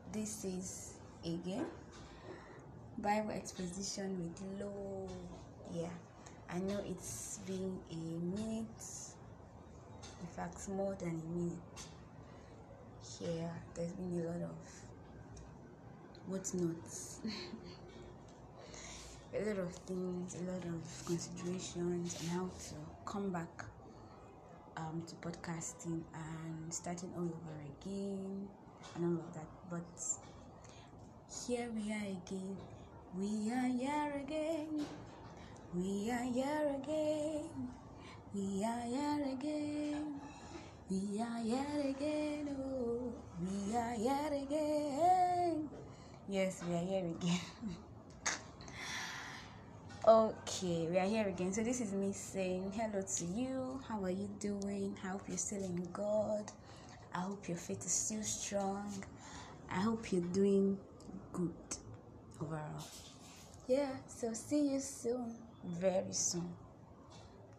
This is again Bible exposition with Lo. Yeah, I know it's been a minute, in fact more than a minute. Here there's been a lot of whatnots, a lot of things, a lot of considerations on how to come back to podcasting and starting all over again and all of that. But here we are again. We are here again. We are here again. We are here again. We are here again. Oh, we are here again. Yes, we are here again. Okay, we are here again. So this is me saying hello to you. How are you doing? I hope you're still in God. I hope your faith is still strong. I hope you're doing good overall. Yeah, so see you soon, very soon.